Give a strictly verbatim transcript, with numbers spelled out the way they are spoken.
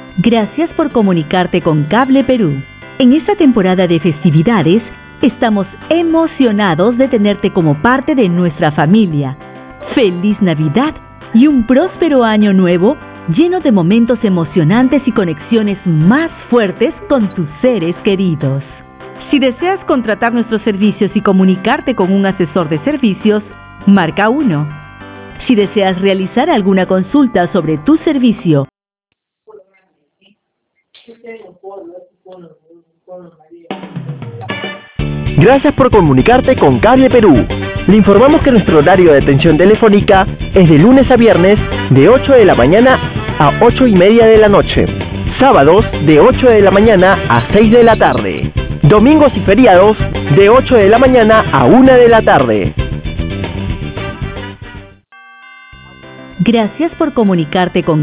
Gracias por comunicarte con Cable Perú. En esta temporada de festividades, estamos emocionados de tenerte como parte de nuestra familia. ¡Feliz Navidad y un próspero año nuevo lleno de momentos emocionantes y conexiones más fuertes con tus seres queridos! Si deseas contratar nuestros servicios y comunicarte con un asesor de servicios, marca uno. Si deseas realizar alguna consulta sobre tu servicio, gracias por comunicarte con Cable Perú. Le informamos que nuestro horario de atención telefónica es de lunes a viernes de ocho de la mañana a ocho y media de la noche, sábados de ocho de la mañana a seis de la tarde, domingos y feriados de ocho de la mañana a una de la tarde. Gracias por comunicarte con